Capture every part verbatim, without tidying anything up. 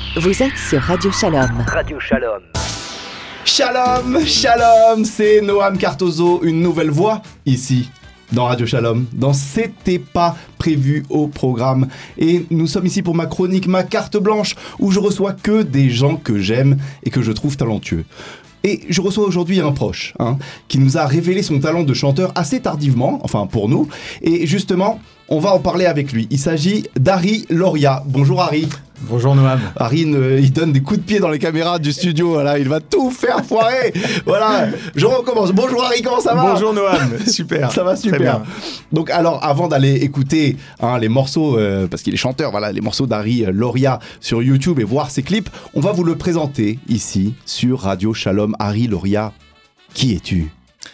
Vous êtes sur Radio Shalom. Radio Shalom. Shalom, shalom, c'est Noam Cartozo, une nouvelle voix ici dans Radio Shalom, dans C'était pas prévu au programme. Et nous sommes ici pour ma chronique, ma carte blanche, où je reçois que des gens que j'aime et que je trouve talentueux. Et je reçois aujourd'hui un proche, hein, qui nous a révélé son talent de chanteur assez tardivement, enfin pour nous. Et justement, on va en parler avec lui. Il s'agit d'Harry Loria. Bonjour Harry. Bonjour Noam. Harry, euh, il donne des coups de pied dans les caméras du studio, voilà, il va tout faire foirer. Voilà, je recommence. Bonjour Harry, comment ça va ? Bonjour Noam, super. Ça va super. Donc alors, avant d'aller écouter hein, les morceaux, euh, parce qu'il est chanteur, voilà, les morceaux d'Harry Loria sur YouTube et voir ses clips, on va vous le présenter ici sur Radio Shalom. Harry Loria, qui es-tu ?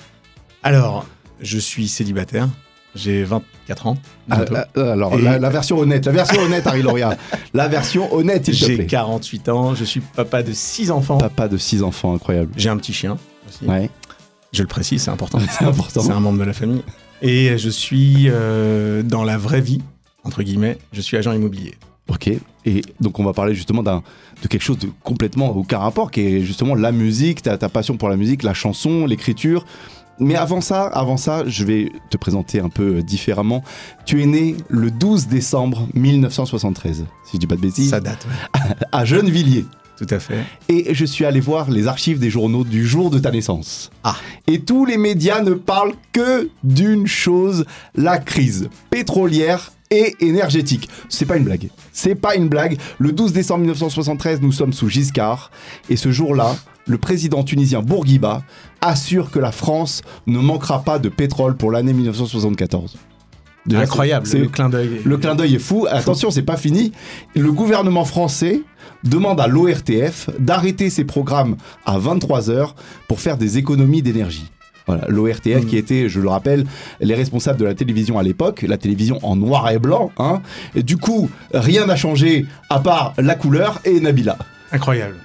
Alors, je suis célibataire. J'ai vingt-quatre ans. Ah, alors, et... la, la version honnête, la version honnête, Harry Loria. La version honnête, s'il te plaît. J'ai quarante-huit ans, je suis papa de six enfants. Papa de six enfants, incroyable. J'ai un petit chien aussi. Ouais. Je le précise, c'est important. C'est important. C'est un membre de la famille. Et je suis euh, dans la vraie vie, entre guillemets, je suis agent immobilier. Ok, et donc on va parler justement d'un, de quelque chose de complètement aucun rapport, qui est justement la musique, ta, ta passion pour la musique, la chanson, l'écriture. Mais avant ça, avant ça, je vais te présenter un peu différemment. Tu es né le douze décembre mille neuf cent soixante-treize, si je dis pas de bêtises. Ça date, ouais. À Gennevilliers. Tout à fait. Et je suis allé voir les archives des journaux du jour de ta naissance. Ah. Et tous les médias ne parlent que d'une chose, la crise pétrolière et énergétique. C'est pas une blague. C'est pas une blague. Le douze décembre mille neuf cent soixante-treize, nous sommes sous Giscard. Et ce jour-là, le président tunisien Bourguiba assure que la France ne manquera pas de pétrole pour l'année mille neuf cent soixante-quatorze. Déjà, incroyable, c'est, le clin d'œil. Le clin d'œil est fou. Attention, c'est pas fini. Le gouvernement français demande à l'O R T F d'arrêter ses programmes à vingt-trois heures pour faire des économies d'énergie. Voilà, l'O R T F mmh. qui était, je le rappelle, les responsables de la télévision à l'époque, la télévision en noir et blanc. Hein. Et du coup, rien n'a changé à part la couleur et Nabila. Incroyable.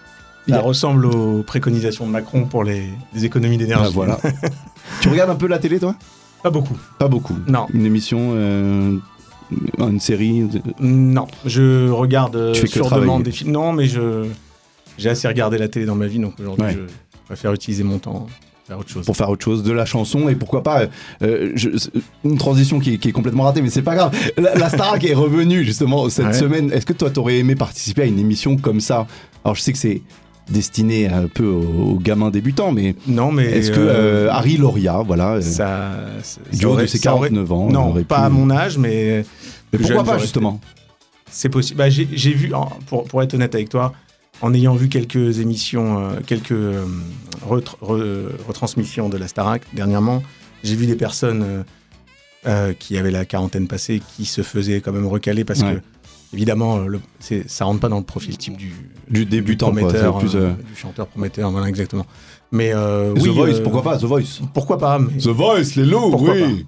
Ça ressemble aux préconisations de Macron pour les, les économies d'énergie. Ah, voilà. Tu regardes un peu la télé, toi ? Pas beaucoup. Pas beaucoup. Non. Une émission, euh, une série ? Non, je regarde tu fais sur que demande des films. Non, mais je j'ai assez regardé la télé dans ma vie, donc aujourd'hui, ouais. je préfère utiliser mon temps. Faire autre chose. Pour faire autre chose, de la chanson, et pourquoi pas euh, je, une transition qui est, qui est complètement ratée, mais c'est pas grave. La, la Starac est revenue justement cette ouais. semaine. Est-ce que toi t'aurais aimé participer à une émission comme ça ? Alors je sais que c'est destiné un peu aux, aux gamins débutants, mais non, mais est-ce que euh, Harry Loria, voilà, ça, ça, du haut de ses quarante-neuf aurait, ans, non, pas pu... à mon âge, mais, mais pourquoi jeune, pas justement ? C'est possible. Bah, j'ai, j'ai vu, pour, pour être honnête avec toi, en ayant vu quelques émissions, euh, quelques euh, retr- re- retransmissions de la Starac dernièrement, j'ai vu des personnes euh, euh, qui avaient la quarantaine passée qui se faisaient quand même recaler parce ouais. que, évidemment, le, c'est, ça rentre pas dans le profil type du, du débutant, du prometteur, quoi, plus, euh... du chanteur prometteur, voilà exactement. Mais euh, The oui, Voice, euh, pourquoi pas The Voice Pourquoi pas mais... The Voice, les loups, pourquoi oui.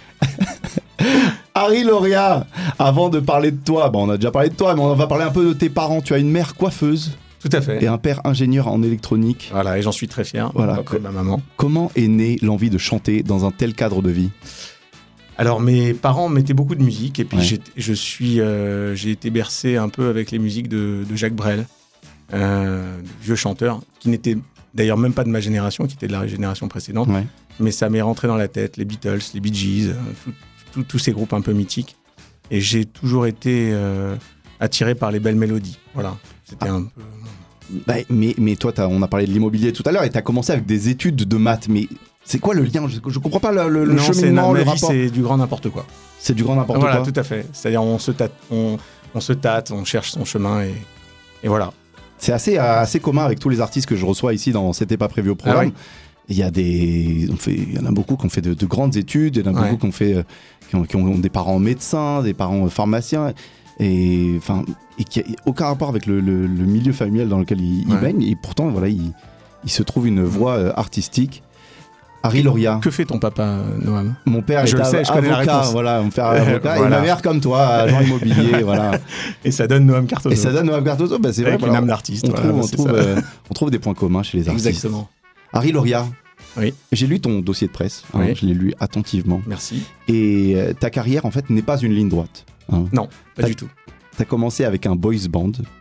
Harry Loria, avant de parler de toi, bon, on a déjà parlé de toi, mais on va parler un peu de tes parents. Tu as une mère coiffeuse. Tout à fait. Et un père ingénieur en électronique. Voilà, et j'en suis très fier. Voilà. Après ma maman. Comment est née l'envie de chanter dans un tel cadre de vie ? Alors, mes parents mettaient beaucoup de musique, et puis ouais. j'ai, je suis, euh, j'ai été bercé un peu avec les musiques de, de Jacques Brel, euh, vieux chanteur, qui n'était d'ailleurs même pas de ma génération, qui était de la génération précédente, ouais. mais ça m'est rentré dans la tête, les Beatles, les Bee Gees, tout, tout, tous ces groupes un peu mythiques, et j'ai toujours été euh, attiré par les belles mélodies. Voilà, c'était ah. un peu... Bah, mais, mais toi, on a parlé de l'immobilier tout à l'heure, et tu as commencé avec des études de maths, mais c'est quoi le lien ? Je, je comprends pas le, le, le non, cheminement, c'est, le vie, rapport. C'est du grand n'importe quoi. C'est du grand n'importe voilà, quoi. Voilà, tout à fait. C'est-à-dire on se tâte, on, on se tâte, on cherche son chemin et, et voilà. C'est assez, assez commun avec tous les artistes que je reçois ici dans C'était pas prévu au programme. Ah oui. Il y a des, on fait, il y en a beaucoup qui ont fait de, de grandes études, il y en a ouais. beaucoup qui ont fait, qui ont, qui ont des parents médecins, des parents pharmaciens. Et enfin, et qui a aucun rapport avec le, le, le milieu familial dans lequel il, ouais. il baigne, et pourtant voilà, il, il se trouve une voie euh, artistique. Harry Loria. Que fait ton papa, Noam ? Mon père je est le sais, je connais la réponse. Voilà, mon père est avocat, voilà. Et ma mère comme toi, agent immobilier, voilà. Et ça donne Noam Cartozo. Et ça donne Noam Cartozo, bah c'est avec vrai. Avec une âme d'artiste. On, voilà, trouve, on, trouve, euh, on trouve des points communs chez les artistes. Exactement. Harry Loria. Oui. J'ai lu ton dossier de presse, hein, oui. Je l'ai lu attentivement. Merci. Et euh, ta carrière, en fait, n'est pas une ligne droite. Hein. Non, pas t'as, du tout. T'as commencé avec un boys band.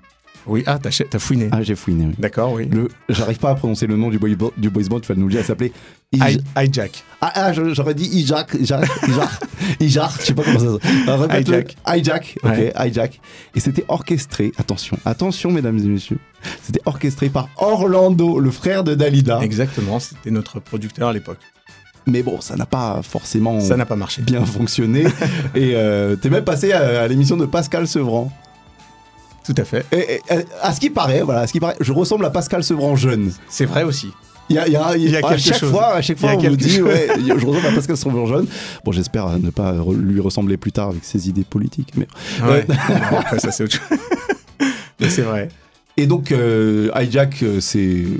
Oui, ah, t'as, t'as fouiné. Ah, j'ai fouiné, oui. D'accord, oui. Le, j'arrive pas à prononcer le nom du boy, du boys band, tu vas nous le dire, il s'appelait... Hij- Hijack. Ah, ah, j'aurais dit Hijack, Hijack, Hijack, Hijack, je sais pas comment ça se Alors, Hijack. Hijack, ok, Ouais. Hijack. Et c'était orchestré, attention, attention mesdames et messieurs, c'était orchestré par Orlando, le frère de Dalida. Exactement, c'était notre producteur à l'époque. Mais bon, ça n'a pas forcément Ça n'a pas marché. bien fonctionné. Et euh, t'es même passé à, à l'émission de Pascal Sevran. Tout à fait. Et, et, à ce qui paraît, voilà, à ce qui paraît, je ressemble à Pascal Sevran jeune. C'est vrai aussi. Il y a, il y a, il y a, Il y a à quelque chaque chose. fois, à chaque Il y a fois, on me quelque dit, chose. ouais, je ressemble à Pascal Sevran jeune. Bon, j'espère ne pas re- lui ressembler plus tard avec ses idées politiques. Mais... Ouais. Non, après, ça, c'est autre chose. Mais c'est vrai. Et donc, euh, Hijack, euh, c'est euh,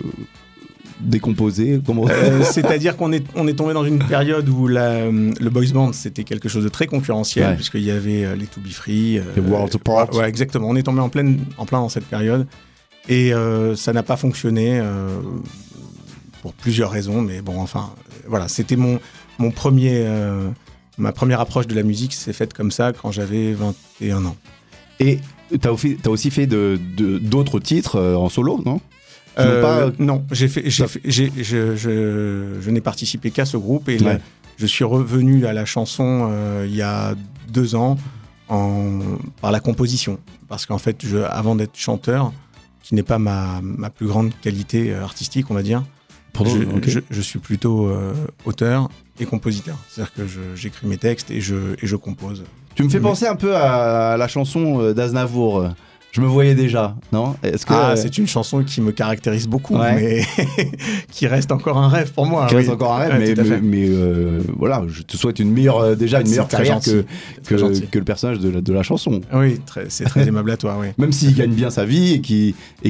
décomposé. Comment... Euh, c'est-à-dire qu'on est, on est tombé dans une période où la, le boys band, c'était quelque chose de très concurrentiel, Ouais. puisqu'il y avait euh, les To Be Free. Euh, Les Worlds Apart. Ouais, exactement. On est tombé en, pleine, en plein dans cette période. Et euh, ça n'a pas fonctionné euh, pour plusieurs raisons. Mais bon, enfin, euh, voilà. C'était mon, mon premier... Euh, ma première approche de la musique s'est faite comme ça quand j'avais vingt et un ans. Et t'as aussi, t'as aussi fait de, de, d'autres titres euh, en solo, non Tu n'as Euh, pas- Non, j'ai fait, j'ai T'as- fait- j'ai- je, je, je n'ai participé qu'à ce groupe et là, Ouais. je suis revenu à la chanson euh, il y a deux ans en, par la composition. Parce qu'en fait, je, avant d'être chanteur, qui n'est pas ma, ma plus grande qualité euh, artistique, on va dire, Pardon, je, ok. je, je suis plutôt euh, auteur et compositeur. C'est-à-dire que je- j'écris mes textes et je, et je compose. Tu me fais Mais- penser un peu à la chanson euh, d'Aznavour. euh, Je me voyais déjà, non Est-ce que Ah, euh, c'est une chanson qui me caractérise beaucoup, Ouais. mais qui reste encore un rêve pour moi. qui reste oui. encore un rêve, Ouais, mais, tout à mais, fait. mais, euh, voilà, je te souhaite une meilleure, euh, déjà une C'est meilleure très carrière gentil. que, C'est très que, gentil. que le personnage de la, de la chanson. Oui, très- c'est très aimable à toi, oui. Même s'il gagne bien sa vie et qui et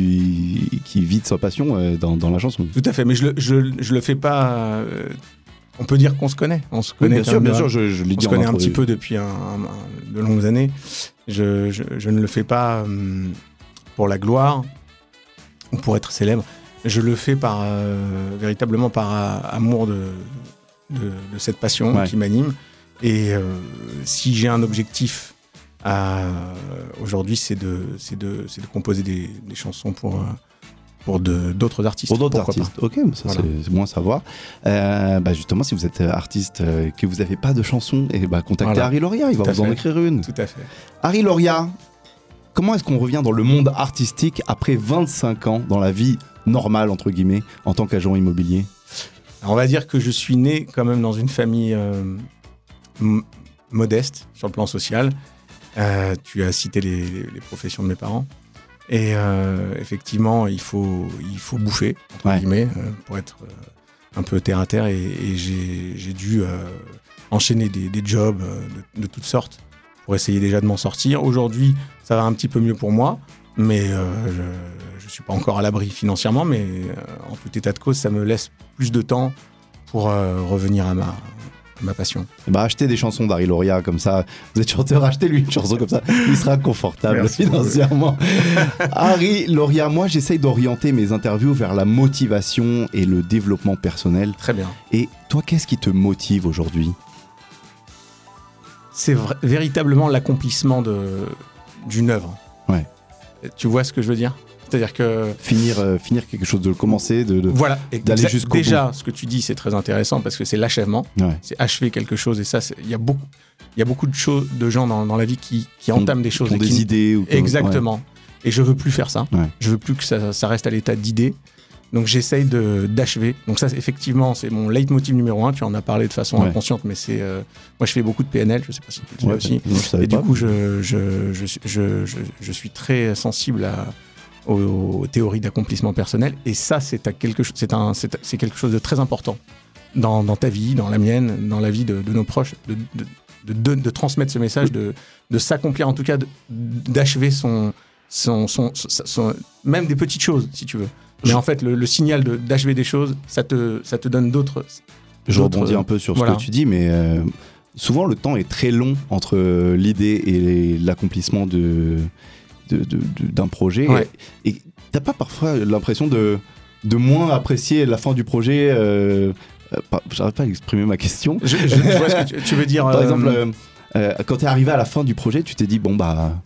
qui qui vit de sa passion euh, dans, dans la chanson. Tout à fait, mais je le, je, je le fais pas. euh, on peut dire qu'on se connaît. On se Oui, connaît bien quand sûr, même bien bien. sûr, je, je l'ai On dit se en connaît un intro- petit peu depuis un, un- un- de longues années. Je, je, je ne le fais pas hum, pour la gloire ou pour être célèbre. Je le fais par euh, véritablement par euh, amour de, de, de cette passion Ouais. qui m'anime. Et euh, si j'ai un objectif à- aujourd'hui, c'est de, c'est de, c'est de composer des, des chansons pour, euh, pour de- d'autres artistes. Pour d'autres Pourquoi pas. artistes. Ok, ça Voilà. c'est, c'est bon à savoir. Euh, bah justement, si vous êtes artiste euh, que vous n'avez pas de chanson, et bah contactez Voilà. Harry Loria, il va Tout à vous en fait. écrire une. Tout à fait. Harry Loria, comment est-ce qu'on revient dans le monde artistique après vingt-cinq ans dans la vie normale entre guillemets en tant qu'agent immobilier? Alors, on va dire que je suis né quand même dans une famille euh, m- modeste sur le plan social. Euh, tu as cité les, les professions de mes parents. Et euh, effectivement, il faut, il faut bouffer, entre Ouais. guillemets, euh, pour être euh, un peu terre à terre. Et, et j'ai, j'ai dû euh, enchaîner des, des jobs euh, de, de toutes sortes pour essayer déjà de m'en sortir. Aujourd'hui, ça va un petit peu mieux pour moi, mais euh, je ne suis pas encore à l'abri financièrement. Mais euh, en tout état de cause, ça me laisse plus de temps pour euh, revenir à ma, à ma passion. Bah achetez des chansons d'Harry Loria comme ça. Vous êtes chanteur, achetez-lui une chanson comme ça. Il sera confortable Merci financièrement. Harry Loria, moi j'essaye d'orienter mes interviews vers la motivation et le développement personnel. Très bien. Et toi, qu'est-ce qui te motive aujourd'hui? C'est vra- véritablement l'accomplissement de, d'une œuvre. Ouais. Tu vois ce que je veux dire? C'est-à-dire que... Finir, euh, finir quelque chose, de le commencer, de, de... Voilà. d'aller Exa- jusqu'au Déjà, ce que tu dis, c'est très intéressant parce que c'est l'achèvement. Ouais. C'est achever quelque chose. Et ça, c'est- il y a beaucoup, il y a beaucoup de, choses, de gens dans, dans la vie qui, qui entament des choses. Qui ont et des qui- idées ou qui ont- Exactement. Et je veux plus faire ça. Ouais. Je veux plus que ça, ça reste à l'état d'idée. Donc j'essaye de, d'achever. Donc ça, c'est- effectivement, c'est mon leitmotiv numéro un. Tu en as parlé de façon Ouais. inconsciente, mais c'est... euh, moi, je fais beaucoup de P N L. Je sais pas si tu le sais Ouais, aussi. non, je savais Et du pas. coup, je, je, je, je, je, je suis très sensible à, aux, aux théories d'accomplissement personnel. Et ça, c'est, à quelque, cho- c'est, un, c'est, c'est quelque chose de très important dans, dans ta vie, dans la mienne, dans la vie de, de nos proches, de, de, de, de, de transmettre ce message, de, de s'accomplir, en tout cas, de, d'achever son, son, son, son, son- même des petites choses, si tu veux. Mais Je- en fait, le, le signal de, d'achever des choses, ça te, ça te donne d'autres... Je d'autres- rebondis un peu sur voilà. ce que tu dis, mais euh, souvent le temps est très long entre euh, l'idée et l'accomplissement de, de- de- de- d'un projet. Ouais. Et t'as pas parfois l'impression de, de moins apprécier la fin du projet euh, euh, pas- J'arrive pas à exprimer ma question. Je, je- je vois ce que tu, tu veux dire. Par euh, exemple, euh, euh, quand t'es arrivé à la fin du projet, tu t'es dit, bon bah...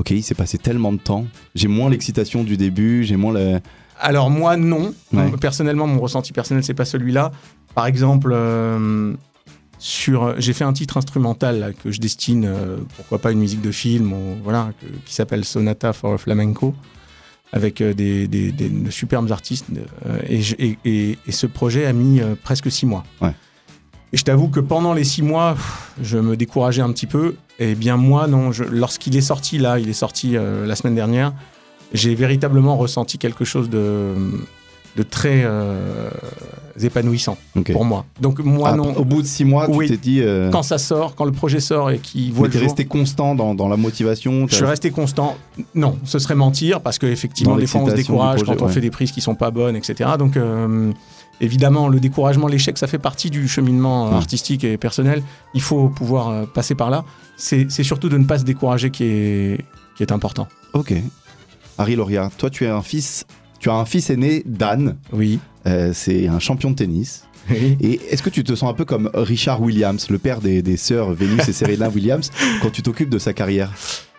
ok, il s'est passé tellement de temps, j'ai moins l'excitation du début, j'ai moins le... Alors moi, non. Ouais. Personnellement, mon ressenti personnel, c'est pas celui-là. Par exemple, euh, sur, j'ai fait un titre instrumental là, que je destine, euh, pourquoi pas une musique de film, ou, voilà, que, qui s'appelle Sonata for Flamenco, avec euh, des, des, des, de superbes artistes. Euh, et, je, et, et, et ce projet a mis euh, presque six mois. Ouais. Et je t'avoue que pendant les six mois, je me décourageais un petit peu. Et bien moi, non. Je, lorsqu'il est sorti, là, il est sorti euh, la semaine dernière, j'ai véritablement ressenti quelque chose de, de très euh, épanouissant Okay. pour moi. Donc moi, Ah, non. au bout de six mois, Oui. tu t'es dit... Euh... Quand ça sort, quand le projet sort et qu'il voit Mais le t'es jour, resté constant dans, dans la motivation. je suis resté constant. Non, ce serait mentir parce qu'effectivement, Dans des fois, on se l'excitation décourage du projet, quand on ouais. fait des prises qui sont pas bonnes, et cetera. Donc, euh, évidemment, le découragement, l'échec, ça fait partie du cheminement euh, Ouais. artistique et personnel. Il faut pouvoir euh, passer par là. C'est, c'est surtout de ne pas se décourager qui est, qui est important. Ok. Harry Loria, toi, tu es un fils... Tu as un fils aîné, Dan. Oui. Euh, c'est un champion de tennis. Et est-ce que tu te sens un peu comme Richard Williams, le père des, des sœurs Vénus et Serena Williams, quand tu t'occupes de sa carrière?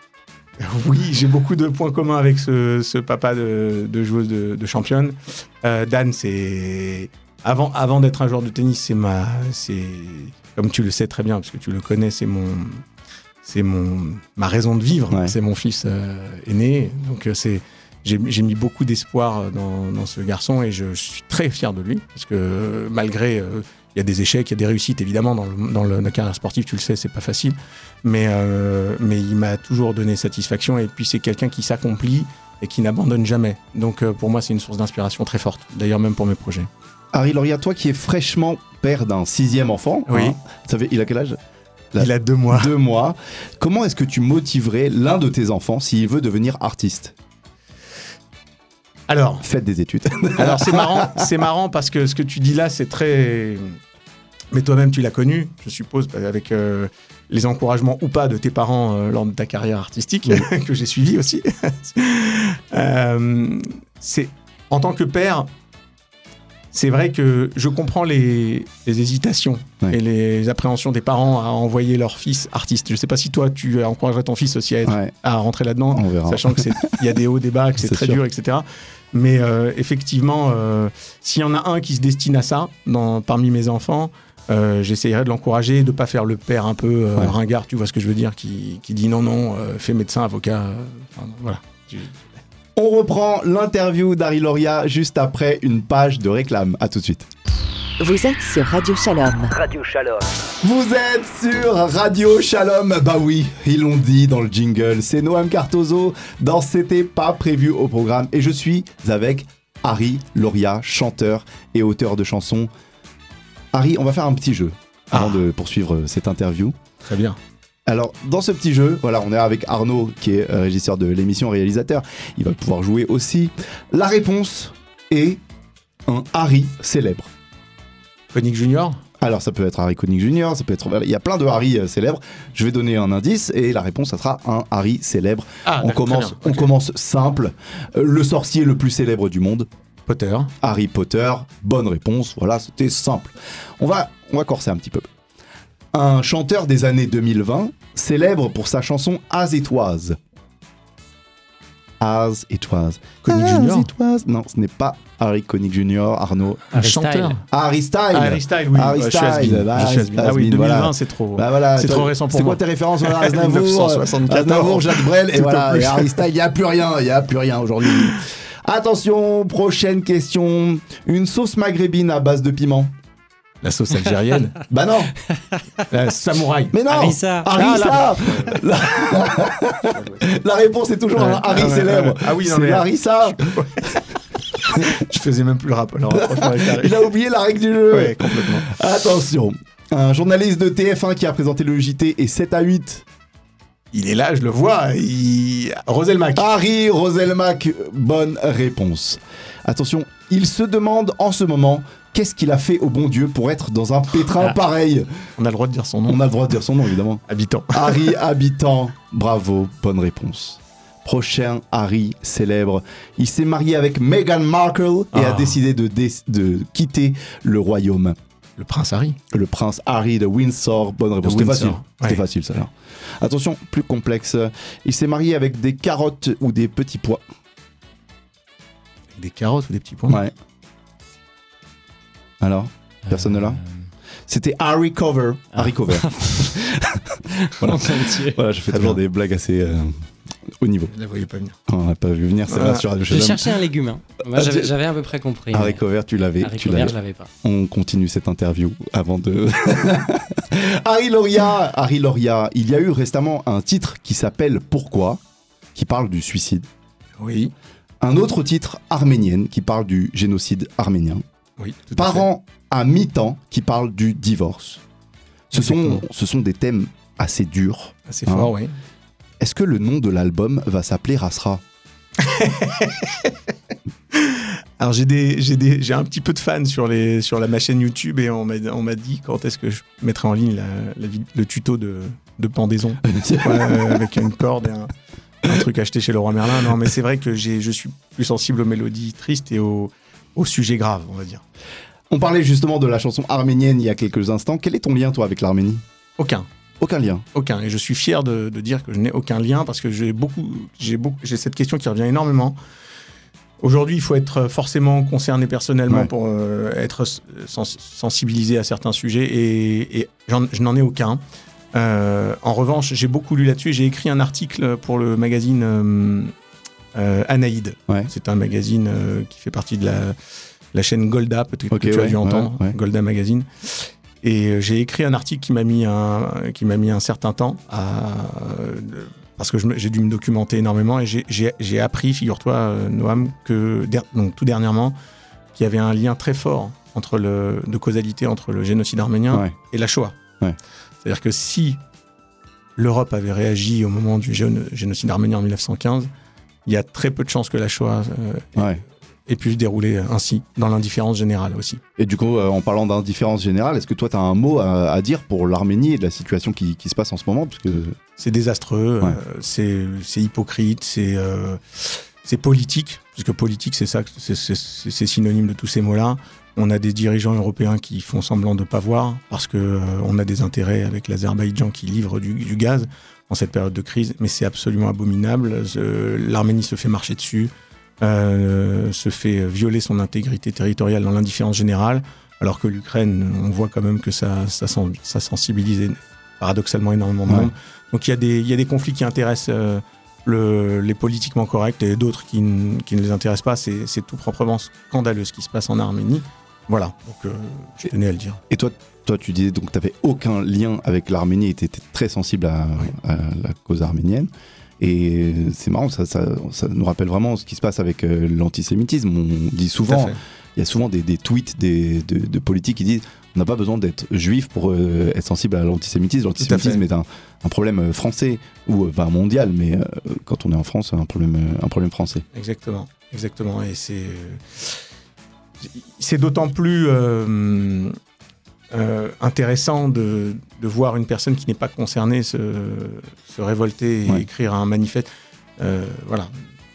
Oui, j'ai beaucoup de points communs avec ce, ce papa de, de joueuse de, de championne. Euh, Dan, c'est... Avant, avant d'être un joueur de tennis, c'est ma... C'est... Comme tu le sais très bien, parce que tu le connais, c'est mon... C'est mon... ma raison de vivre. Ouais. C'est mon fils euh, aîné. Donc, euh, c'est... J'ai, j'ai mis beaucoup d'espoir dans, dans ce garçon et je, je suis très fier de lui. Parce que euh, malgré... Il euh, y a des échecs, il y a des réussites, évidemment. Dans, le, dans le, la carrière sportive, tu le sais, c'est pas facile. Mais, euh, mais il m'a toujours donné satisfaction. Et puis, c'est quelqu'un qui s'accomplit et qui n'abandonne jamais. Donc, euh, pour moi, c'est une source d'inspiration très forte. D'ailleurs, même pour mes projets. Harry Loria, toi qui es fraîchement père d'un sixième enfant, Oui. hein, ça fait, il a quel âge? Là, Il a deux mois. Deux mois. Comment est-ce que tu motiverais l'un de tes enfants s'il veut devenir artiste? Alors, Faites des études. alors c'est marrant, c'est marrant parce que ce que tu dis là, c'est très... Mais toi-même, tu l'as connu, je suppose, avec euh, les encouragements ou pas de tes parents euh, lors de ta carrière artistique, que j'ai suivi aussi. euh, c'est, en tant que père, c'est vrai que je comprends les, les hésitations Ouais. et les appréhensions des parents à envoyer leur fils artiste. Je ne sais pas si toi, tu encouragerais ton fils aussi à, être, Ouais, à rentrer là-dedans, on verra. sachant qu'il y a des hauts, des bas, que c'est, C'est très sûr. dur, et cetera. Mais euh, effectivement, euh, s'il y en a un qui se destine à ça, dans, parmi mes enfants, euh, j'essayerais de l'encourager, de ne pas faire le père un peu euh, Ouais. ringard, tu vois ce que je veux dire, qui, qui dit non, non, euh, fais médecin, avocat, euh, enfin, voilà. Tu- On reprend l'interview d'Harry Loria juste après une page de réclame. À tout de suite. Vous êtes sur Radio Shalom. Radio Shalom. Vous êtes sur Radio Shalom. Bah oui, ils l'ont dit dans le jingle. C'est Noam Cartozo dans C'était pas prévu au programme. Et je suis avec Harry Loria, chanteur et auteur de chansons. Harry, on va faire un petit jeu avant Ah. de poursuivre cette interview. Très bien. Alors, dans ce petit jeu, voilà, on est avec Arnaud, qui est euh, régisseur de l'émission, réalisateur. Il va pouvoir jouer aussi. La réponse est un Harry célèbre. Koenig Junior. Alors, ça peut être Harry Connick Junior, ça peut être... Il y a plein de Harry euh, célèbres. Je vais donner un indice et la réponse, ça sera un Harry célèbre. Ah, on d'accord, commence, très bien. on Ok. commence simple. Euh, le sorcier le plus célèbre du monde, Potter. Harry Potter. Bonne réponse. Voilà, c'était simple. On va, on va corser un petit peu. Un chanteur des années deux mille vingt, célèbre pour sa chanson As It Was. As It Was. Connick As Junior. It Was. Non, ce n'est pas Harry Connick Junior, Arnaud. Un Harry chanteur. Styles. Harry Styles. Ah, Harry Styles, oui. Harry Ouais, je suis has-been. Styles, bah, Je suis has-been. Ah oui, has-been, deux mille vingt, voilà. c'est trop. Bah voilà, c'est toi, trop récent pour c'est moi. quoi tes références? Voilà, Aznavour, mille neuf cent soixante-quatorze. Aznavour, Jacques Brel, et Tout voilà, au plus. et Harry Styles, il n'y a plus rien, il n'y a plus rien aujourd'hui. Attention, prochaine question. Une sauce maghrébine à base de piment. La sauce algérienne. Bah non, La samouraï. mais non. Harissa. Harissa. la... la réponse est toujours Ouais. un Harry Ah ouais, célèbre. ouais. Ah oui, non, c'est mais- Harissa. Je faisais même plus le rap. Alors, franchement, avec Harry. Il a oublié la règle du jeu. Ouais, complètement. Attention. Un journaliste de T F un qui a présenté le J T est sept à huit. Il est là, je le vois. Il... Roselmack. Harry Roselmack, bonne réponse. Attention, il se demande en ce moment qu'est-ce qu'il a fait au bon Dieu pour être dans un pétrin Ah. pareil. On a le droit de dire son nom. On a le droit de dire son nom, évidemment. Habitant. Harry Habitant, bravo, bonne réponse. Prochain Harry célèbre. Il s'est marié avec Meghan Markle et a Ah. décidé de, dé- de quitter le royaume. Le prince Harry. Le prince Harry de Windsor. Bonne réponse. De C'était Windsor, facile. C'était ouais. facile, ça. Là. Attention, plus complexe. Il s'est marié avec des carottes ou des petits pois. Des carottes ou des petits pois. Ouais. Alors, personne ne l'a. C'était Harry Cover. Ah. Harry Cover. Voilà. Voilà, je fais Très toujours bien. des blagues assez euh, haut niveau. Je la voyais pas venir. On n'a pas vu venir, c'est là Ah. sur Radio Je Shalom. cherchais un légume. Hein. Moi, Ah, j'avais, tu- j'avais à peu près compris. Harry mais Cover, tu l'avais. tu haricots verts, l'avais. je l'avais pas. On continue cette interview avant de. Harry Lauria, Harry Lauria, il y a eu récemment un titre qui s'appelle Pourquoi, qui parle du suicide. Oui. Un autre titre, Arménienne, qui parle du génocide arménien. Oui. Tout à fait. Parents à mi-temps, qui parle du divorce. Ce sont, Exactement. ce sont des thèmes assez durs. Assez Hein. fort, oui. Est-ce que le nom de l'album va s'appeler Rasra? Alors j'ai des, j'ai des, j'ai un petit peu de fans sur les, sur la ma chaîne YouTube et on m'a, on m'a dit quand est-ce que je mettrai en ligne la, la vid- le tuto de, de pendaison Ouais, euh, avec une corde et un, un truc acheté chez Leroy Merlin. Non, mais c'est vrai que j'ai, je suis plus sensible aux mélodies tristes et aux, aux sujets graves, on va dire. On parlait justement de la chanson arménienne il y a quelques instants. Quel est ton lien, toi, avec l'Arménie? Aucun. Aucun lien. Aucun. Et je suis fier de, de dire que je n'ai aucun lien parce que j'ai beaucoup, j'ai beaucoup, j'ai cette question qui revient énormément. Aujourd'hui, il faut être forcément concerné personnellement Ouais. pour euh, être sens- sensibilisé à certains sujets et, et j'en- je n'en ai aucun. Euh, en revanche, j'ai beaucoup lu là-dessus. J'ai écrit un article pour le magazine euh, euh, Anaïde. Ouais. C'est un magazine euh, qui fait partie de la, la chaîne Golda, peut-être Ok, que tu ouais, as dû entendre, ouais, ouais. Golda Magazine. Et euh, j'ai écrit un article qui m'a mis un, qui m'a mis un certain temps à, euh, parce que je me- j'ai dû me documenter énormément et j'ai- j'ai j'ai appris, figure-toi, euh, Noam, que der- donc, tout dernièrement, qu'il y avait un lien très fort entre le, de causalité entre le génocide arménien Ouais. et la Shoah. Ouais. C'est-à-dire que si l'Europe avait réagi au moment du gén- génocide arménien en mille neuf cent quinze, il y a très peu de chances que la Shoah euh, Ouais. ait pu se dérouler ainsi, dans l'indifférence générale aussi. Et du coup, euh, en parlant d'indifférence générale, est-ce que toi, tu as un mot à, à dire pour l'Arménie et de la situation qui, qui se passe en ce moment? Parce que... C'est désastreux, Ouais. euh, c'est, c'est hypocrite, c'est, euh, c'est politique, parce que politique, c'est ça, c'est, c'est, c'est, c'est synonyme de tous ces mots-là. On a des dirigeants européens qui font semblant de ne pas voir, parce qu'on euh, on a des intérêts avec l'Azerbaïdjan qui livre du, du gaz en cette période de crise, mais c'est absolument abominable. Euh, L'Arménie se fait marcher dessus, euh, se fait violer son intégrité territoriale dans l'indifférence générale, alors que l'Ukraine, on voit quand même que ça, ça, sens- ça sensibilise paradoxalement énormément de Ouais. monde. Donc il y, a des- il y a des conflits qui intéressent euh, le- les politiquement corrects et d'autres qui, n- qui ne les intéressent pas. C'est, c'est tout proprement scandaleux ce qui se passe en Arménie. Voilà, donc euh, je tenais à le dire. Et toi, toi, tu disais donc que tu n'avais aucun lien avec l'Arménie et tu étais très sensible à, Oui. à la cause arménienne. Et c'est marrant, ça, ça, ça nous rappelle vraiment ce qui se passe avec euh, l'antisémitisme. On dit Tout à souvent, fait. il y a souvent des, des tweets des, de, de politiques qui disent on n'a pas besoin d'être juif pour euh, être sensible à l'antisémitisme. L'antisémitisme fait. est un, un problème euh, français ou euh, enfin, mondial, mais euh, quand on est en France, c'est un problème, euh, un problème français. Exactement, exactement. Et c'est, euh, c'est d'autant plus euh, euh, intéressant de, de voir une personne qui n'est pas concernée se, se révolter et Ouais. écrire un manifeste. Euh, voilà.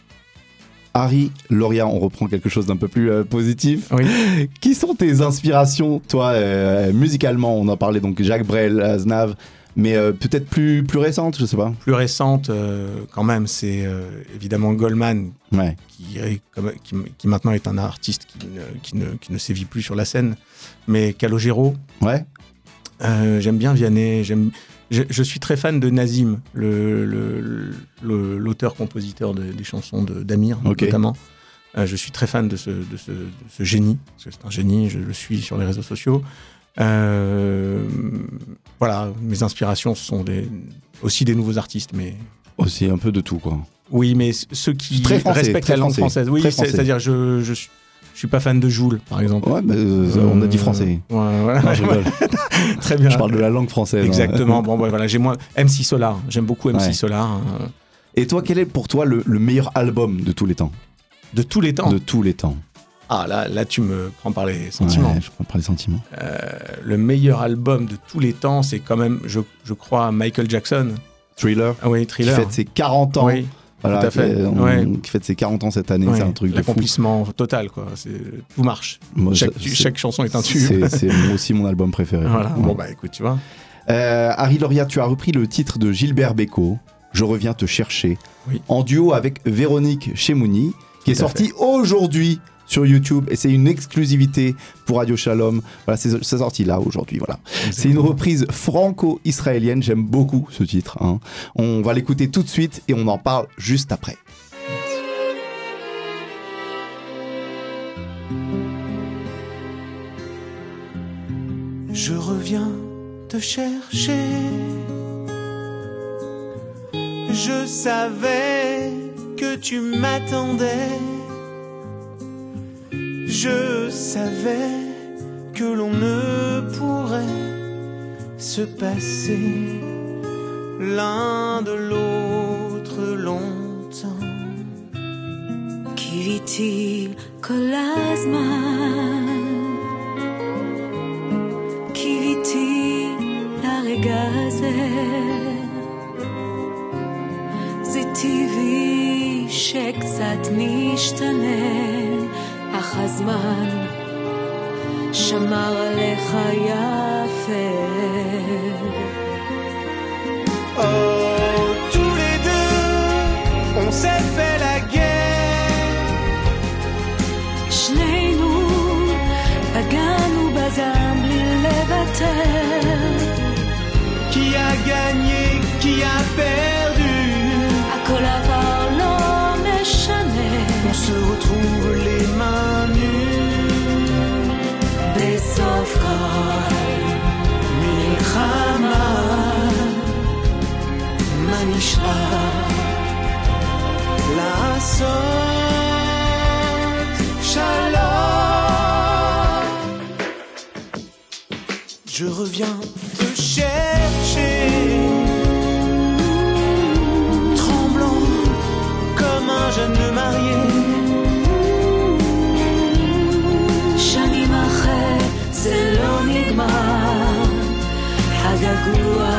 Harry Lauria, on reprend quelque chose d'un peu plus euh, positif. Oui. Qui sont tes inspirations, toi, euh, musicalement? On en parlait donc Jacques Brel, Aznavour, mais euh, peut-être plus, plus récentes, je sais pas. Plus récente, euh, quand même, c'est euh, évidemment Goldman, Ouais. qui, est comme- qui, qui maintenant est un artiste qui ne, qui, ne, qui ne sévit plus sur la scène. Mais Calogero, Ouais. euh, j'aime bien Vianney, j'aime, je, je suis très fan de Nazim, le, le- le- l'auteur-compositeur de- des chansons de, d'Amir, Ok. notamment. Euh, je suis très fan de ce, de ce, de ce génie, parce que c'est un génie, je le suis sur les réseaux sociaux. Euh, voilà, mes inspirations sont des, aussi des nouveaux artistes, mais Aussi un peu de tout, quoi. oui, mais c- ceux qui Très français, respectent très la langue français, française. Oui, très c'est, français. c'est-à-dire je, je, suis- je suis pas fan de Joule, par exemple. Ouais, mais euh, on a dit français. Euh, ouais, voilà. Non, je rigole. Très bien. Je parle de la langue française. hein. Exactement. Bon, ouais, voilà, j'ai moins M C Solar. J'aime beaucoup M C Ouais. Solar. hein. Et toi, quel est pour toi le, le meilleur album de tous les temps? De tous les temps. De tous les temps. Ah, là, là, tu me prends par les sentiments. Ouais, je prends par les sentiments. Euh, le meilleur album de tous les temps, c'est quand même, je, je crois, Michael Jackson. Thriller, Ah oui, qui Thriller. fête ses quarante ans Oui. Voilà, Tout à fait. Qui, on- Ouais. qui fête ses quarante ans cette année, Ouais, c'est un truc de fou. l'accomplissement total, quoi. C'est, tout marche. Moi, chaque, je- chaque chanson est un tube. C'est, c'est moi aussi mon album préféré. Voilà. Ouais. Bon, bah écoute, tu vois. Euh, Harry Loria, tu as repris le titre de Gilbert Bécaud, Je reviens te chercher, Oui. en duo avec Véronique Chemouni, qui est Tout à sorti aujourd'hui sur YouTube, et c'est une exclusivité pour Radio Shalom. Voilà, c'est, c'est sorti là aujourd'hui. Voilà. C'est une reprise franco-israélienne. J'aime beaucoup ce titre. Hein. On va l'écouter tout de suite et on en parle juste après. Je reviens te chercher. Je savais que tu m'attendais. Je savais que l'on ne pourrait se passer l'un de l'autre longtemps. קיוויתי כל הזמן, קיוויתי לרגע הזה. זה טבעי שקצת נשתנה, אך הזמן שמר עליך יפה. Oh, tous les deux, on s'est fait la guerre. שנינו פגענו בזעם בלי לוותר. Qui a gagné, qui a perdu? הכל עבר לא משנה. On se retrouve les mains nues. בסוף כל מלחמה, מה נשאר לעשות? שלום. Je reviens te chercher, tremblant comme un jeune marié. שנים אחרי זה לא נגמר, הגעגוע,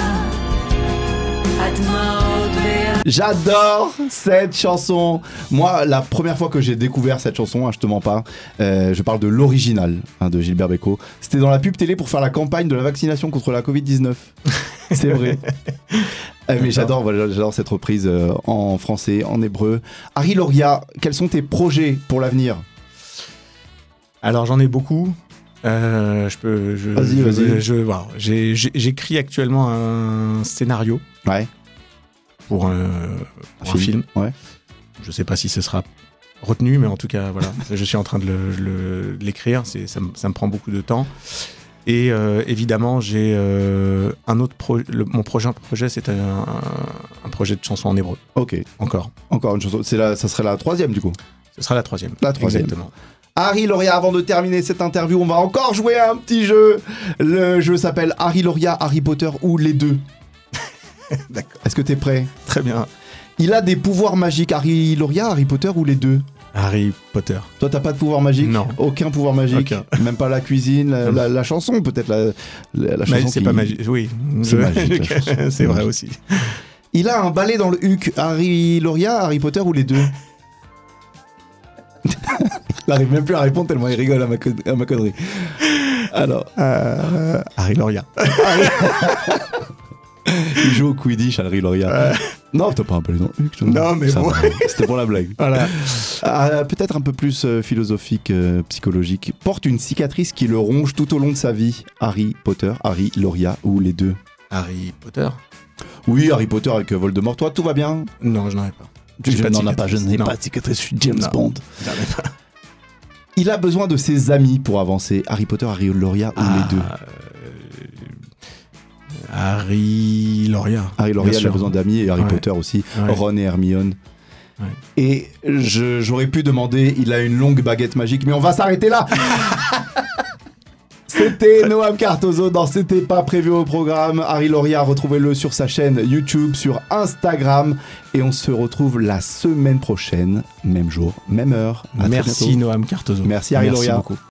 הדמעות וה... J'adore cette chanson. Moi, la première fois que j'ai découvert cette chanson, hein, je te mens pas, euh, je parle de l'original hein, de Gilbert Bécaud. C'était dans la pub télé pour faire la campagne de la vaccination contre la covid dix-neuf. C'est vrai. Euh, mais j'adore, voilà, j'adore cette reprise euh, en français, en hébreu. Harry Loria, quels sont tes projets pour l'avenir ? Alors j'en ai beaucoup. Euh, je peux. Je, Vas-y, je, vas-y. je- voilà. J'ai- j'ai- j'écris actuellement un scénario Ouais. pour, un, pour un film. Ouais. Je sais pas si ce sera retenu, mais en tout cas, voilà. Je suis en train de, le, le- de l'écrire. C'est, ça, me- ça me prend beaucoup de temps. Et euh, évidemment, j'ai euh, un autre projet. Mon prochain projet, c'est un, un projet de chanson en hébreu. Ok. Encore. Encore une chanson. C'est la, ça serait la troisième du coup. Ce sera la troisième. La troisième. Exactement. Harry Loria, avant de terminer cette interview, on va encore jouer à un petit jeu. Le jeu s'appelle Harry Loria, Harry Potter ou les deux. D'accord. Est-ce que t'es prêt ? Très bien. Il a des pouvoirs magiques, Harry Loria, Harry Potter ou les deux ? Harry Potter. Toi, t'as pas de pouvoir magique ? Non. Aucun pouvoir magique. Aucun. Même pas la cuisine, la, la- la chanson, peut-être la, la, la chanson. Mais c'est qui- pas magique. Oui. C'est Je- magique, la chanson. C'est vrai aussi. Il a un balai dans le huc. Harry Loria, Harry Potter ou les deux ? Il arrive même plus à répondre tellement il rigole à ma, con- à ma connerie. Alors, Euh, Harry Loria. il joue au Quidditch, Harry Loria. Non, t'as pas un balai dans le huc. toi. Non, mais Ça bon. va, C'était pour la blague. Voilà. Ah, peut-être un peu plus euh, philosophique, euh, psychologique. Porte une cicatrice qui le ronge tout au long de sa vie. Harry Potter, Harry Loria ou les deux ? Harry Potter. Oui, Harry Potter avec euh, Voldemort. Toi, tout va bien ? Non, je n'en ai pas. Je J'ai pas de n'en ai pas, je cicatrice. n'ai Non. pas de cicatrice, je suis James Non. Bond. J'en ai pas. Il a besoin de ses amis pour avancer. Harry Potter, Harry Loria ou Ah, les deux ? euh, Harry Loria. Harry Loria, Bien il a sûr. besoin d'amis et Harry Ouais. Potter aussi. Ouais. Ron et Hermione. Ouais. Et je- j'aurais pu demander, il a une longue baguette magique, mais on va s'arrêter là. C'était Noam Cartozo dans C'était pas prévu au programme. Harry Loria, retrouvez-le sur sa chaîne YouTube, sur Instagram. Et on se retrouve la semaine prochaine, même jour, même heure. À très Merci bientôt. Noam Cartozo. Merci Harry Merci Loria. beaucoup.